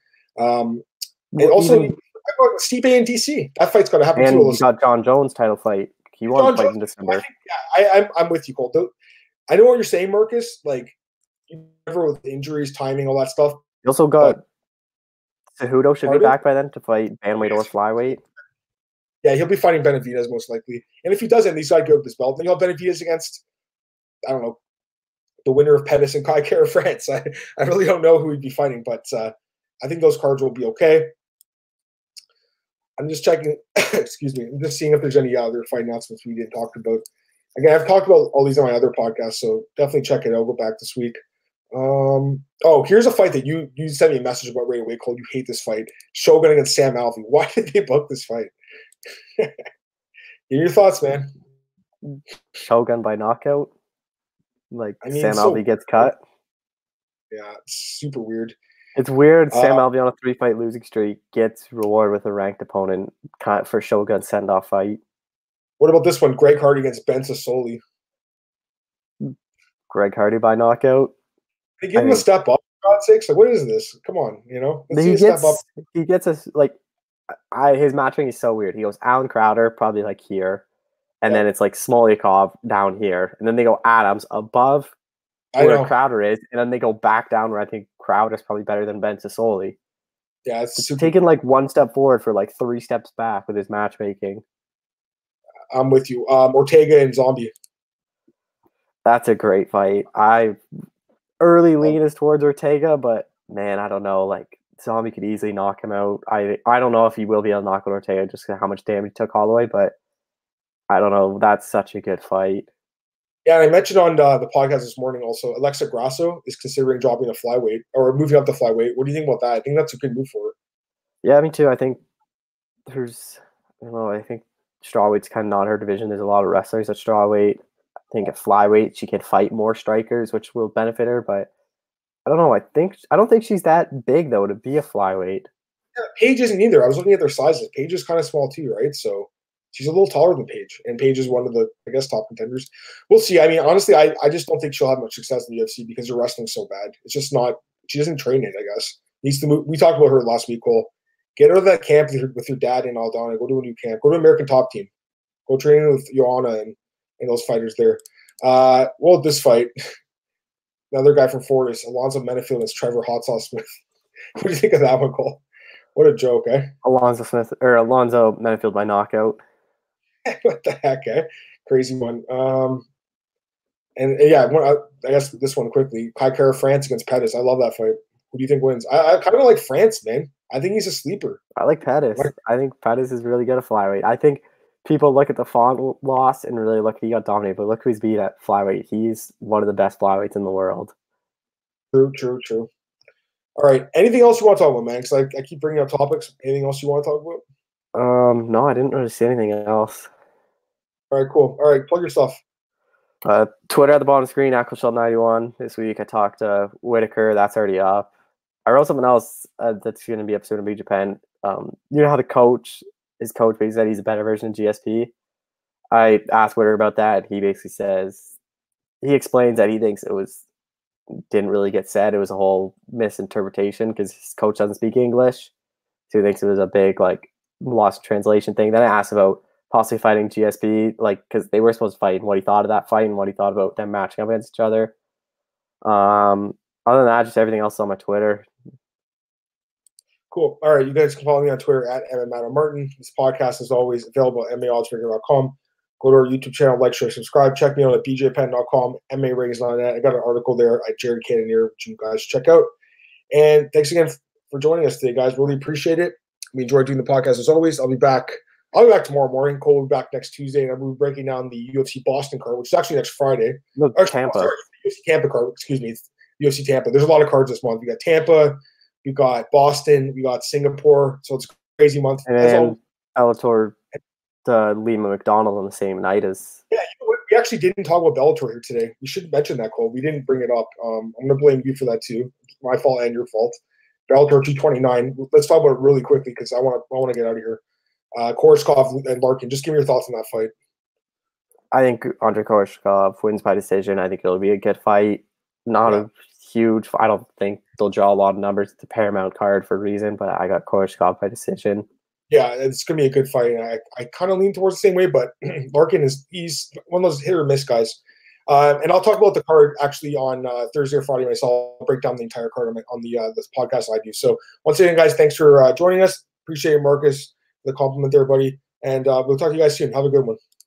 And also, Stipe and DC. That fight's going to happen too. And you got John Jones title fight. He won fight in December. I'm with you, Cole. I know what you're saying, Marcus. Like, never with injuries, timing, all that stuff. You also got Cejudo should be back by then to fight bantamweight or flyweight. Yeah, he'll be fighting Benavidez most likely. And if he doesn't, he's got to give up his belt. Then you'll have Benavidez against, I don't know, the winner of Pettis and Kai Kara France. I really don't know who he'd be fighting, but I think those cards will be okay. I'm just checking. Excuse me. I'm just seeing if there's any other fight announcements we didn't talk about. Again, I've talked about all these on my other podcasts, so definitely check it out. I'll go back this week. Here's a fight that you sent me a message about right away, Cole. You hate this fight. Shogun against Sam Alvey. Why did they book this fight? Give your thoughts, man. Shogun by knockout? Sam Alvey gets cut? Yeah, it's super weird. It's weird. Sam Alvey on a 3-fight losing streak gets rewarded with a ranked opponent for Shogun send-off fight. What about this one? Greg Hardy against Ben Sassoli. Greg Hardy by knockout. They give him a step up, for God's sakes. Like, what is this? Come on, Let's see a step up. He gets his matching is so weird. He goes Alan Crowder, probably like here, and then it's like Smolyakov down here, and then they go Adams above where Crowder is, and then they go back down where I think Crowder's probably better than Ben Sassoli. Yeah, it's taking like one step forward for like 3 steps back with his matchmaking. I'm with you. Ortega and Zombie. That's a great fight. I early lean is towards Ortega, but man, I don't know. Like Zombie could easily knock him out. I don't know if he will be able to knock out Ortega just because how much damage he took all the way, but I don't know. That's such a good fight. Yeah, I mentioned on the podcast this morning also, Alexa Grasso is considering dropping the flyweight or moving up the flyweight. What do you think about that? I think that's a good move for her. Yeah, me too. I think I don't know, I think strawweight's kind of not her division. There's a lot of wrestlers at strawweight. I think at flyweight she could fight more strikers, which will benefit her, but I don't know. I don't think she's that big though to be a flyweight. Yeah, Paige isn't either. I was looking at their sizes. Paige is kind of small too, right? So she's a little taller than Paige, and Paige is one of the, I guess, top contenders. We'll see. I mean, honestly, I just don't think she'll have much success in the UFC because her wrestling's so bad. It's just not. She doesn't train it. I guess needs to move. We talked about her last week, Cole. Get out of that camp with your dad in Aldana. Go to a new camp. Go to American Top Team. Go train with Joanna and those fighters there. Well, this fight, another guy from Fortis, Alonzo Menefield and Trevor Hot Sauce Smith. What do you think of that one, Cole? What a joke, eh? Alonzo Menefield by knockout. What the heck, eh? Crazy one. And yeah, I guess this one quickly. Kai Kara France against Pettis. I love that fight. Who do you think wins? I kind of like France, man. I think he's a sleeper. I like Pettis. I think Pettis is really good at flyweight. I think people look at the Font loss and really look, he got dominated, but look who he's beat at flyweight. He's one of the best flyweights in the world. True. All right. Anything else you want to talk about, man? Because I keep bringing up topics. Anything else you want to talk about? No, I didn't really see anything else. All right, cool. All right, plug your stuff. Twitter at the bottom of the screen, Aquashell91. This week I talked to Whitaker. That's already up. I wrote something else that's going to be episode of Big Japan. You know how his coach basically said he's a better version of GSP? I asked Whitaker about that, and he basically he explains that he thinks didn't really get said. It was a whole misinterpretation because his coach doesn't speak English. So he thinks it was a big, lost translation thing. Then I asked about possibly fighting GSP, because they were supposed to fight, and what he thought of that fight and what he thought about them matching up against each other. Other than that, just everything else on my Twitter. Cool. All right, you guys can follow me on Twitter at MMAdamMartin. This podcast is always available at MAOddsBreaker.com. Go to our YouTube channel, like, share, subscribe. Check me out at bjpenn.com, MARatings.net. I got an article there at Jared Cannonier, which you guys check out. And thanks again for joining us today, guys. Really appreciate it. We enjoyed doing the podcast as always. I'll be back tomorrow morning. Cole will be back next Tuesday, and we'll be breaking down the UFC Boston card, which is actually next Friday. No, Tampa. UFC Tampa card. Excuse me. It's UFC Tampa. There's a lot of cards this month. We got Tampa, we got Boston, we got Singapore. So it's a crazy month. And then Bellator, Lima McDonald on the same night as. Yeah, we actually didn't talk about Bellator here today. We should mention that, Cole. We didn't bring it up. I'm going to blame you for that too. It's my fault and your fault. Bellator 229. Let's talk about it really quickly because I want to get out of here. Koreshkov and Larkin. Just give me your thoughts on that fight. I think Andre Koreshkov wins by decision. I think it'll be a good fight. Not a huge. I don't think they'll draw a lot of numbers. It's a Paramount card for a reason, but I got Koreshkov by decision. Yeah, it's gonna be a good fight. I kind of lean towards the same way, but Larkin he's one of those hit or miss guys. And I'll talk about the card actually on Thursday or Friday myself. I'll break down the entire card on the this podcast I do. So once again, guys, thanks for joining us. Appreciate it, Marcus, the compliment there, buddy. And we'll talk to you guys soon. Have a good one.